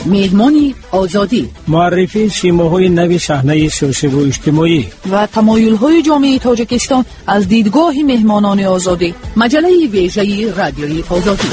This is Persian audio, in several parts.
مهمانی آزادی، معرفی شیماهای نوی شهنه سیاسی و اجتماعی و تمایل‌های جامعه تاجیکستان از دیدگاه مهمانان آزادی. مجله ویژه رادیوی آزادی.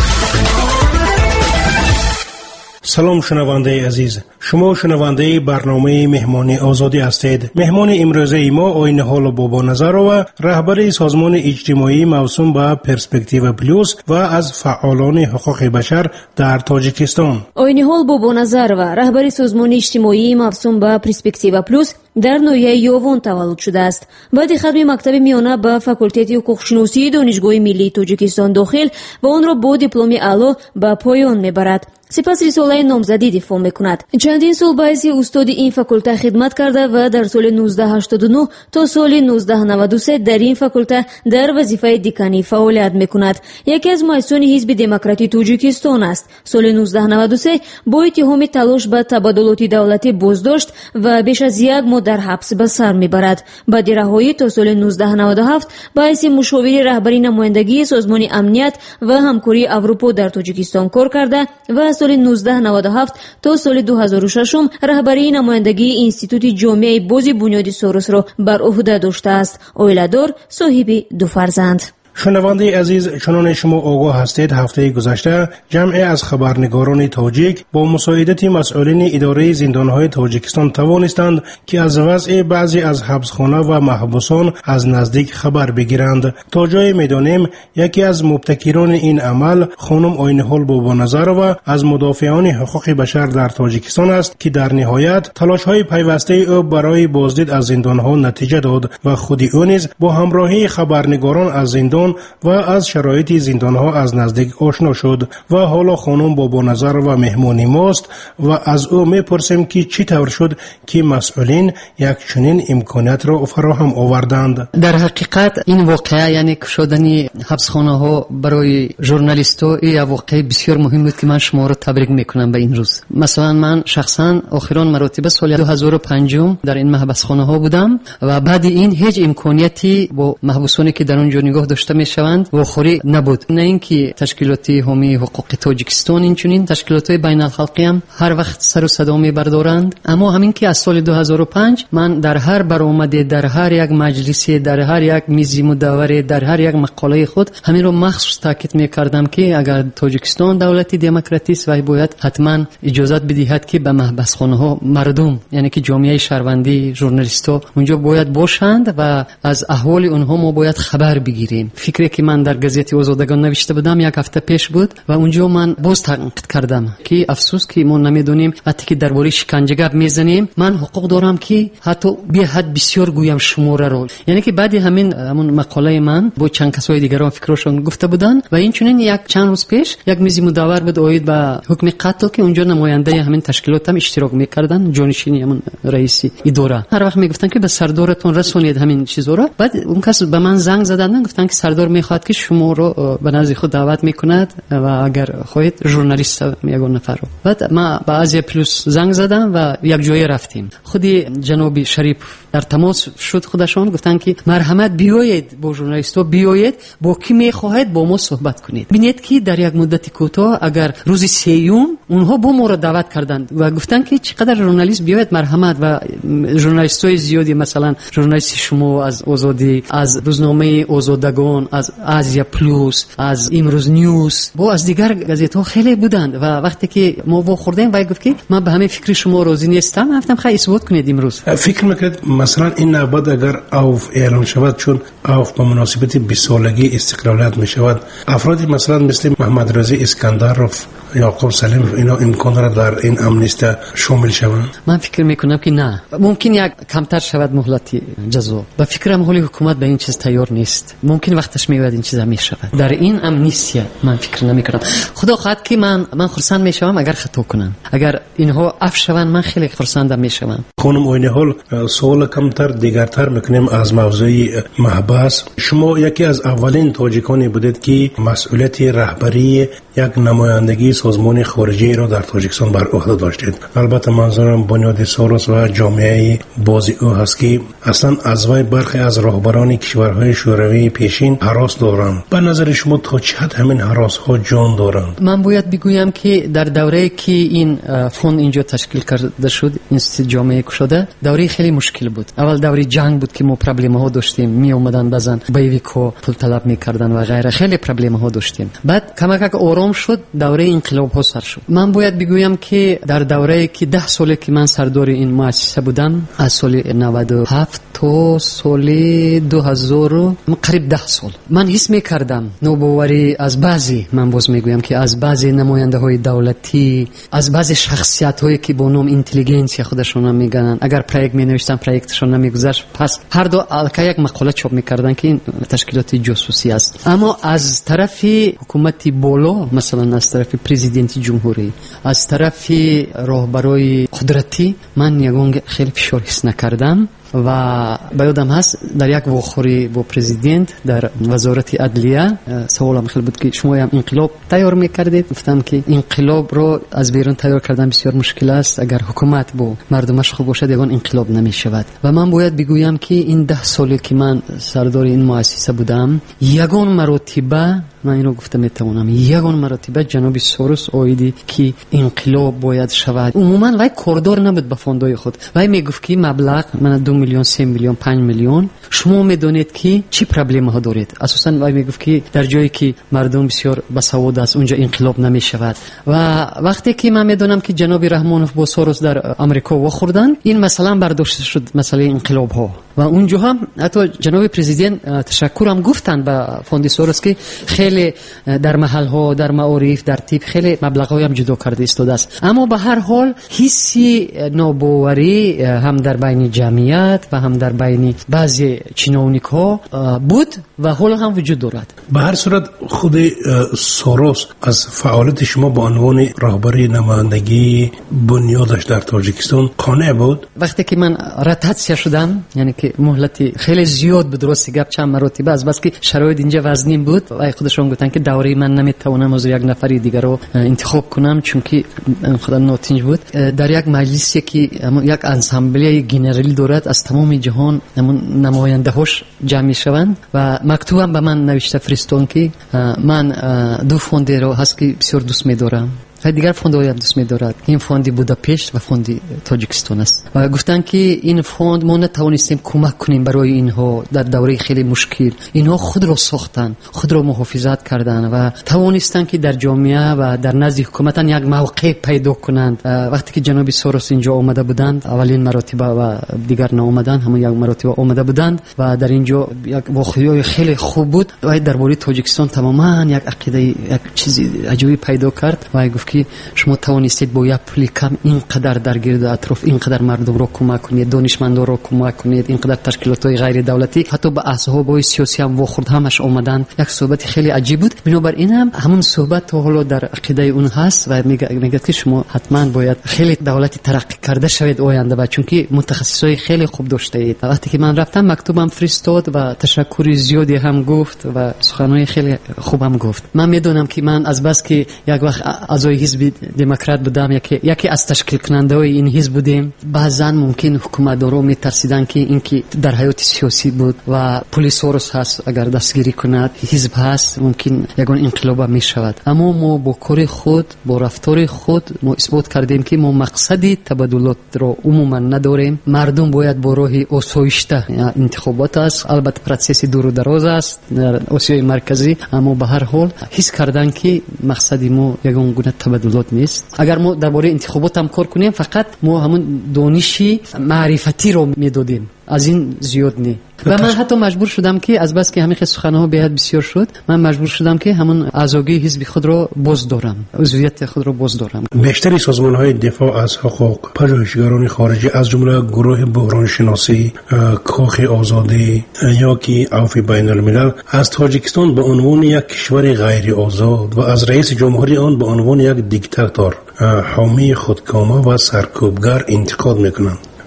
سلام شنونده عزیز، شما شنونده برنامه مهمانی آزادی هستید. مهمان امروزه ما آیین حال بابا نظرова، رهبر سازمان اجتماعی موسوم به پرسپکتیو پلوس و از فعالان حقوق بشر در تاجیکستان. آیین حال بابا نظرова، رهبر سازمان اجتماعی موسوم به پرسپکتیو پلوس در نویه یوون تولد شده است. بعد ختم مکتب میانه به فاکولته حقوق‌شناسی دانشگاه ملی تاجیکستان داخل و آن را با دیپلم اعلی به پایان میبرد. سپس رساله نامزدی دفاع میکند. چندین سال باعث استاد این فاکولته خدمت کرده و در سال 1989 تا سال 1993 در این فاکولته در وظیفه دکانی فعالیت میکند. یکی از مؤسسان حزب دموکراتی تاجیکستان است. سال 1993 با اتهام تلاش به تبادلات دولتی بازداشت و بیش از یک ماه در حبس به سر میبرد. بعد رهایی تا سال 1997 باعث مشاور رهبری نمایندگی سازمان امنیت و همکاری اروپا در تاجیکستان کار کرده و سال 1997 تا سال 2006 رهبری نمایندگی انستیتوت جامعه بازی بنیاد سوروس را بر عهده داشته است. اویلادور، صاحب 2 فرزند. شنونده عزیز، چنان شما آگاه هستید هفته گذشته جمعی از خبرنگاران تاجیک با مساعدت مسئولین اداره زندانهای تاجیکستان توانستند که از وضع بعضی از حبسخانه و محبوسان از نزدیک خبر بگیرند. تا جای میدانیم یکی از مبتکران این عمل خانم آیین حال بابا نظرova از مدافعان حقوق بشر در تاجیکستان است که در نهایت تلاش‌های پیوسته او برای بازدید از زندانها نتیجه داد و خود او نیز با همراهی خبرنگاران از زندان و از شرایط زندانها از نزدیک آشنا شد و حالا خانم بابا نظرova مهمانی ماست و از او میپرسیم که چی طور شد که مسئولین یک چنین امکانیت را فراهم آوردند. در حقیقت این واقعه یعنی کشودن حبسخانه ها برای ژورنالیست‌ها یک واقعه بسیار مهم بود که من شما را تبریک میکنم به این روز. مثلا من شخصا آخرین مراتب سال 2005 در این حبسخانه ها بودم و بعد این هیچ امکانیتی با محبوسانی که در اونجا نگاه داشته میشوند واخوری نبود. نه اینکه تشکیلات حامی حقوق تاجیکستان این چنین تشکیلات بین الخلقی هم هر وقت سر و صدا میبردارند، اما همین که از سال 2005 من در هر برآمده، در هر یک مجلسی، در هر یک میز مداوره، در هر یک مقاله خود همین رو مخصوص تاکید میکردم که اگر تاجیکستان دولتی دموکراتی است و باید حتما اجازه بدهد که به محبسخانه ها مردم یعنی که جامعه شهروندی، ژورنالیست‌ها اونجا باید باشند و از احوال اونها ما باید خبر بگیریم. فکری که من در گزیت آزادگان نوشته بودم یک هفته پیش بود و اونجا من باز تنقید کردم که افسوس که ما نمیدونیم وقتی که درباره شکنجه گپ میزنیم من حقوق دارم که حتی به حد بسیار گویم شماره رو، یعنی که بعد همون مقاله من با چند کسای دیگران فکرشون گفته بودن و این چنین یک چند روز پیش یک میز مداور بود اوید به حکم قتل که اونجا نماینده همین تشکیلات هم اشتراک میکردن، جانشینی همون رئیس اداره هر وقت میگفتن که به سردارتون رسونید همین چیزا رو. بعد اون کس به من زنگ زدن گفتن که سردار میخواد که شما رو به نزد خود دعوت میکند و اگر خواهید ژورنالیست یگان نفر رو. بعد ما به آزیا پلوس زنگ زدم و یک جایی رفتیم. خودی جناب شریف در تماس شد خودشان گفتن که مرحمت بیایید با ژورنالیست‌ها بیایید با کی میخواهید با ما صحبت کنید. ببینید که در یک مدت کوتاه اگر روز سیوم اونها با ما رو دعوت کردند و گفتن که چقدر ژورنالیست بیایید مرحمت و ژورنالیست‌های زیادی مثلا ژورنالیست شما از آزادی، از روزنامه آزادگان، از آزیا پلوس، از امروز نیوز و از دیگر گازیت‌ها خیلی بودند و وقتی که ما واخوردیم و گفت که من به همین فکر شما راضی نیستم، گفتم خیلی اثبات کنید امروز. فکر می‌کنید مثلا این نباید اگر اوف اعلام شود چون اوف به مناسبت 20 سالگی استقلالیت می‌شود افرادی مثلا مثل محمد رضا اسکندرов یعقوب سلیم اینا امکان دارد در این امنیستی شامل شوند؟ من فکر میکنم که نه، ممکن یک کمتر شود مهلت جزا. به فکرم حالی حکومت به این چیز تیار نیست، ممکن وقتش میاد این چیز میشود. در این امنیستی من فکر نمیکنم. خدا خواهد که من خرسند میشم اگر خطا کنم، اگر اینها عفو شوند من خیلی خرسند میشم. خانم آیین حال سوال کمتر دیگرتر میکنیم از موضوع محبس. شما یکی از اولین تاجیکانی بودید که مسئولیت رهبری یک نمایندگی سازمان خارجی را در تاجیکستان بر عهده داشتید. البته منظورم بنیاد سوروس و جامعه بازی او هست که اصلا از وی برخی از راهبران کشورهای شوروی پیشین هراس دارند. به نظر شما تا چه حد همین هراس ها جان دارند؟ من باید بگویم که در دوره که این فوند اینجا تشکیل کرده شد، اینستیتوت جامعه کشاده، دوره خیلی مشکل بود. اول دوره جنگ بود که ما پرابلم ها داشتیم، می اومدن بزن بیویکو پول طلب میکردن و غیره، خیلی پرابلم ها داشتیم. بعد کمک آرام شد، دوره انقلاب ها سر شد. من باید بگویم که در دوره که 10 ساله که من سردار این مؤسسه بودم، از سال 97 تا سال 2000 قریب 10 سال، من حس میکردم نوباوری از بعضی، من باز میگویم که از بعضی نماینده های دولتی، از بعضی شخصیت هایی که با نام اینتلیجنسی خودشون میگن، اگر پروژه می نوشتن پروژهشون نمیگذشت، پس هر دو الکا یک مقاله چاپ میکردن که این تشکیلات جاسوسی است. اما از طرف حکومتی بالا، مثلا از طرف پرزیدنت جمهوری، از طرف راهبرای قدرتی، من یگان خیلی فشار حس نکردم. و یادم هست در یک واخوری با پرزیدنت در وزارت عدلیه سوالم خیلی بود که شما هم انقلاب تیار میکردید. گفتم که انقلاب رو از بیرون تیار کردن بسیار مشکل است، اگر حکومت با مردمش خوب باشد یگان انقلاب نمیشود. و من باید بگویم که این 10 سالی که من سردار این مؤسسه بودم، یگان مرتبه من اینو گفتم میتونم، یگان مرتبه جناب سوروس اویدی که انقلاب باید شود. عموما وای کوردور نبود به فوندای خود، وای میگفت که مبلغ من 2 میلیون 3 میلیون 5 میلیون شما میدونید که چی پرابلم ها دارید. اساسا وای میگفت که در جایی که مردم بسیار بسواد است اونجا انقلاب نمیشود. و وقتی که من میدونم که جناب رحمانوف با سوروس در آمریکا واخوردن، این مثلا برداشته شد مسئله انقلاب ها. و اونجا هم حتی جناب پرزیدنت تشکرم گفتن به فوند سوروس که خیلی در محل ها، در معارف، در تیپ خیلی مبلغ های هم جدا کرده ایستاده است. اما به هر حال حسی ناباوری هم در بین جمعیت و هم در بین بعضی چینونیک ها بود و حالا هم وجود دارد. به هر صورت خود سوروس از فعالیت شما به عنوان راهبر نمایندگی بنیادش در تاجیکستان قانع بود؟ وقتی که من رتاتسیا شدم، یعنی که مهلتی خیلی زیاد بود، درستی گپ چند مرتبه از بس که شرایط اینجا وزنیم بود و خودشون گفتن که دوره من نمیتونم از یک نفری دیگر رو انتخاب کنم چون که خدا ناتنج بود. در یک مجلسی که یک انسامبله گنرالی دارد از تمام جهان نماینده هاش جمع میشوند و مکتوبم به من نوشته فرستون که من 2 فوند رو هست که بسیار دوست می‌دارم و دیگر فوندهای هم دوست می‌دارد. این فوند بوداپشت و فوند تاجیکستان است و گفتن که این فوند ما نتوانستیم کمک کنیم برای اینها در دوره خیلی مشکل. اینها خود را ساختن، خود را محافظت کردن و توانستن که در جامعه و در نزد حکومت یک موقع پیدا کنند. وقتی که جناب سوروس اینجا آمده بودند، اولین مراتب و دیگر نآمدن، همون یک مراتب آمده بودند و در اینجا یک واقعی خیلی خوب بود و درباره تاجیکستان تماما یک عقیده، یک چیزی عجیبی پیدا کرد و گفت که شما توانستید با یک پول کم اینقدر در گرد اطراف اینقدر مردم رو کمک کنید، دانشمندان رو کمک کنید، اینقدر تشکیلات‌های غیر دولتی، حتی به احزاب سیاسی هم واخورد همش اومدن. یک صحبت خیلی عجیب بود. بنابراین هم همون صحبت تو حالا در عقیده اون هست و میگه که شما حتما باید خیلی دولتی ترقی کرده شوید آینده و چون که متخصصای خیلی خوب داشته اید. وقتی که من رفتم مکتوبم فرستاد و تشکر زیادی هم گفت و سخنای خیلی خوبم گفت. من میدونم که من از بس که یک وقت اعضای حزب دموکرات بودم، یکی از تشکیل کننده های این حزب بودیم، بعضا ممکن حکومتدارا میترسیدن که این که در حیات سیاسی بود و پلیس سوروس هست اگر دستگیری کند، حزب هست ممکن یگان انقلاب میشود. اما ما با کار خود، با رفتار خود ما اثبات کردیم که ما مقصدی تبادلات رو عموما نداریم. مردم باید با راه آسایشته انتخابات است، البته پروسس دور و دراز است در آسیای مرکزی، اما به هر حال حس کردن که مقصدی ما یگان گونه تبادلات نیست. اگر ما درباره انتخابات هم کار کنیم فقط ما همون دانشی معرفتی رو میدادیم، از این زیاد نی. و من حتی مجبور شدم که از بس که همین سخن‌ها بیاد بسیار شد، من مجبور شدم که همون اعضایی حزب خود رو باز دارم، عضویت خود رو باز دارم. بیشتر سازمان‌های دفاع از حقوق، پژوهشگران خارجی از جمله گروه بحران شناسی، کاخ آزادی یا که عفو بین الملل از تاجیکستان به عنوان یک کشور غیر آزاد و از رئیس جمهوری آن به عنوان یک دیکتاتور، حامی خودکامه و سرکوبگر انتقاد میکنند.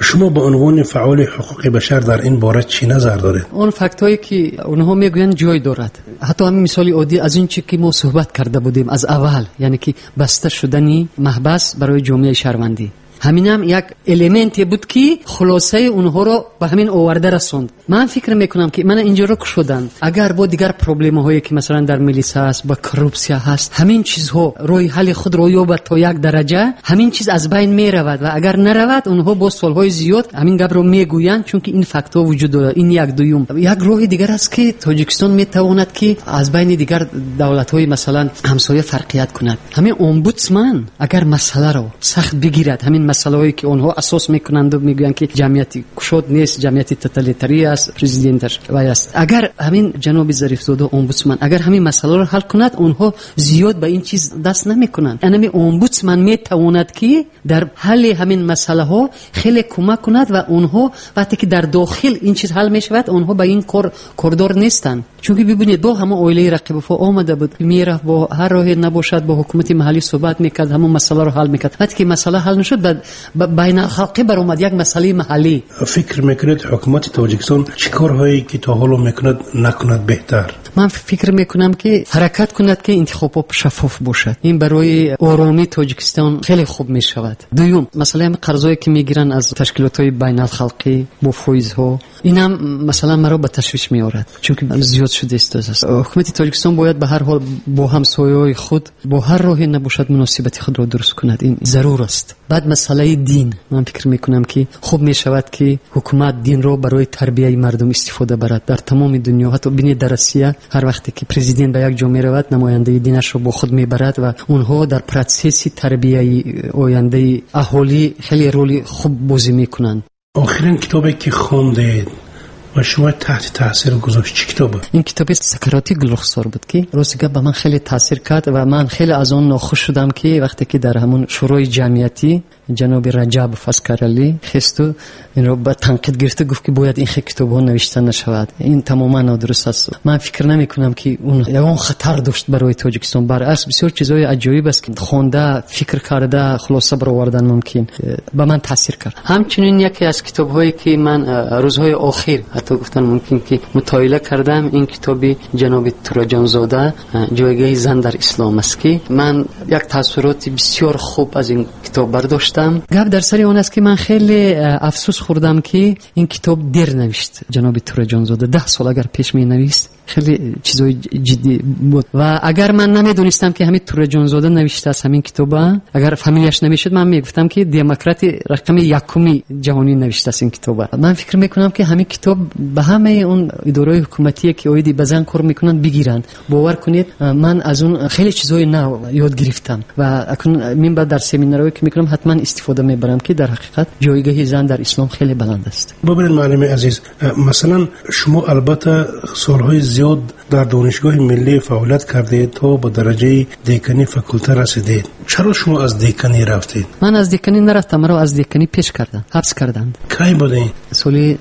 شما به عنوان فعال حقوق بشر در این باره چی نظر دارید؟ اون فکتایی که اونها میگویند جای دارد. حتی همین مثال عادی از این چیزی که ما صحبت کرده بودیم از اول، یعنی که بسته شدنی محبس برای جامعه شهروندی، همین هم یک الیمنتی بود که خلاصه اونها رو به همین آورده رسوند. من فکر میکنم که من اینجا رو شدن اگر با دیگر پروبلم هایی که مثلا در ملیس هست، با کروپسیا هست، همین چیزها روی حل خود رو یابد تا یک درجه، همین چیز از بین می رود و اگر نرود اونها با سالهای زیاد همین گپ رو میگویند، چون که این فاکتور وجود داره. این یک دوم. یک راه دیگر است که تاجیکستان میتواند که از بین دیگر دولت های مثلا همسایه فرقیت کند. همین امبودسمن اگر مسئله رو سخت بگیرد، همین مسائلی که اونها اساس میکنند و میگویند که جمعیتی کشود نیست، جمعیتی توتالیتری است، پرزیدنتش وای است، اگر همین جناب ظریفزاده امبودسمن اگر همین مسئله رو حل کند، اونها زیاد به این چیز دست نمیکنند. یعنی امبودسمن میتواند که در حل همین مسئله ها خیلی کمک کند و اونها وقتی که در داخل این چیز حل میشود اونها به این کوردور نیستند. چون که ببینید با همه اویله رقیب فا آمده بود، میره با هر راهی نباشد با حکومت محلی صحبت میکرد، همون مسئله رو حل میکرد. وقتی که مسئله حل نشد بین الخلقی برآمد یک مسئله محلی. فکر میکنید حکومت تاجیکستان چیکارهایی که تا حالا میکند نکند بهتر؟ من فکر میکنم که حرکت کند که انتخابات شفاف باشد. این برای آرامی تاجیکستان خیلی خوب میشود. دوم، مثلا هم قرضایی که میگیرن از تشکیلات‌های بین الخلقی با فایزها، اینم مثلا مرا به تشویش میآورد، چون که زیاد شده است. حکومت تاجیکستان باید به هر حال با همسایه‌های خود با هر راهی نباشد مناسبت خود را درست کند. این ضرور است. بعد مسئله دین، من فکر میکنم که خوب میشود که حکومت دین را برای تربیت مردم استفاده برد. در تمام دنیا، حتی بین در روسیه، هر وقتی که پرزیدنت به یک جا میرود نماینده دینش را با خود میبرد و اونها در پروسس تربیت آینده اهالی خیلی رول خوب بازی میکنند. آخرین کتابی که خوندید و شما تحت تاثیر گذاشت چی کتابه؟ این کتاب سکراتی گلخسار بود که راستی به من خیلی تاثیر کرد و من خیلی از اون ناخوش شدم که وقتی که در همون شورای جمعیتی جناب رجب فاسکارلی خستو این رو به تنقید گرفته، گفت که باید این کتاب ها نوشته نشود. این تماما نادرست است. من فکر نمی کنم که اون خطر داشت برای تاجیکستان. برعکس بسیار چیزای عجیبی است که خونده، فکر کرده، خلاصه برآوردن ممکن به من تاثیر کرد. همچنین یکی از کتاب هایی که من روزهای اخیر حتی گفتن ممکن که مطالعه کردم، این کتابی جناب تورجانزاده جایگاه زن در اسلام است که من یک تاثیرات بسیار خوب از این کتاب برداشتم. گپ در سر اون است که من خیلی افسوس خوردم که این کتاب دیر نوشت جناب تورجانزاده. 10 سال اگر پیش می نویست خیلی چیزای جدی بود و اگر من نمیدونستم که همین تورجانزاده نوشته است همین کتابا، اگر فامیلیش نمیشد من میگفتم که دموکرات رقم یکمی جهانی نوشته است این کتابا. من فکر میکنم که همین کتاب به همه اون ادارهای حکومتی که اویدی بزن کار میکنن بگیرن. باور کنید من از اون خیلی چیزای نو یاد گرفتم و اکنون من بعد در سمینارهایی که میکنم حتما استفاده میبرم که در حقیقت جایگاه زن در اسلام خیلی بلند است. ببینید معلم عزیز، مثلا شما البته سالهای زیاد در دانشگاه ملی فعالیت کردید تا به درجه دیکانی فاکولته رسیدید. چرا شما از دیکانی رفتید؟ من از دیکانی نرفتم، مرا از دیکانی پیش کردن، حبس کردند. کی بودین؟ سال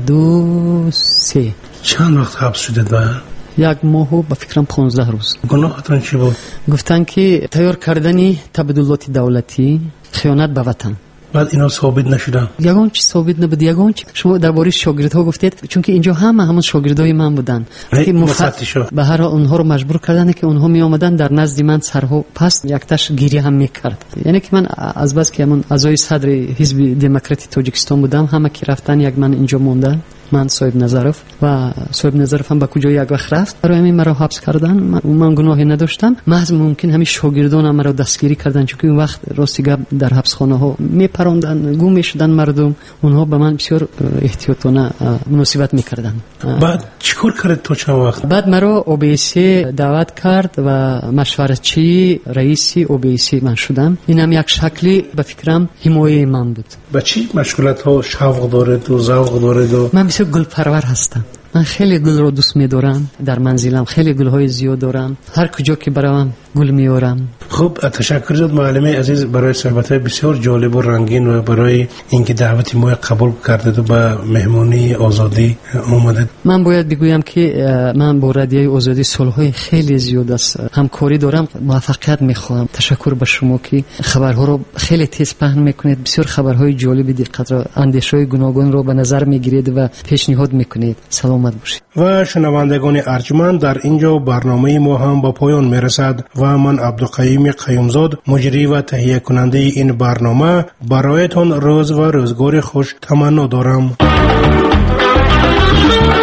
93. چند وقت حبس شدید؟ یک ماه و به فکرم 15 روز. گناهتون چی بود؟ گفتن که تیار کردنی تبادلات دولتی، خیانت به وطن. بعد اینا ثابت نشدن. یگان چی ثابت نبود. یگان چی شما درباره شاگردها گفتید، چون که اینجا همون شاگردای من بودن که مفتشا به هر اونها رو مجبور کردن که اونها می اومدن در نزد من سرها پس یک تاش گریه هم میکرد. یعنی که من از بس که همون اعضای صدر حزب دموکراتی تاجیکستان بودم، همه که رفتن یک من اینجا مونده، من صاحب نظرف و صاحب نظرف هم به کجا یک وقت رفت، برای همین مرا حبس کردن. من گناهی نداشتم، محض ممکن همین شاگردان مرا دستگیری کردن، چون که اون وقت راستی گپ در حبس خانه ها میپروندن، گم میشدن مردم، اونها به من بسیار احتیاطانه مناسبت میکردن. بعد چیکار کرد تو چند وقت؟ بعد مرا اوبیسی دعوت کرد و مشورتچی رئیس اوبیسی من شدم. اینم یک شکلی به فکرم حمایه من بود. با چی مشغولات ها شوق دارید و ذوق دارید؟ من بسیار گل پرور هستم. من خیلی گل رو دوست می‌دارم. در منزلم خیلی گل‌های زیاد دارم. هر کجا که بروم گل میارم. خب تشکر جد معلم عزیز برای صحبت بسیار جالب و رنگین و برای اینکه دعوت ما قبول کردید و به مهمانی آزادی اومدید. من باید بگویم که من با رادیوی آزادی سالهای خیلی زیاد است همکاری دارم. موفقیت میخوام. تشکر به شما که خبرها رو خیلی تیز پهن میکنید. بسیار خبرهای جالب دقت را اندیشه‌های گوناگون رو به نظر میگیرید و پیشنهاد میکنید. سلامت باشید. و شنوندگان ارجمند، در اینجا برنامه ما هم به پایان میرسد و من عبدالقیوم قیومزاد مجری و تهیه کننده این برنامه برایتان روز و روزگار خوش تمنا دارم.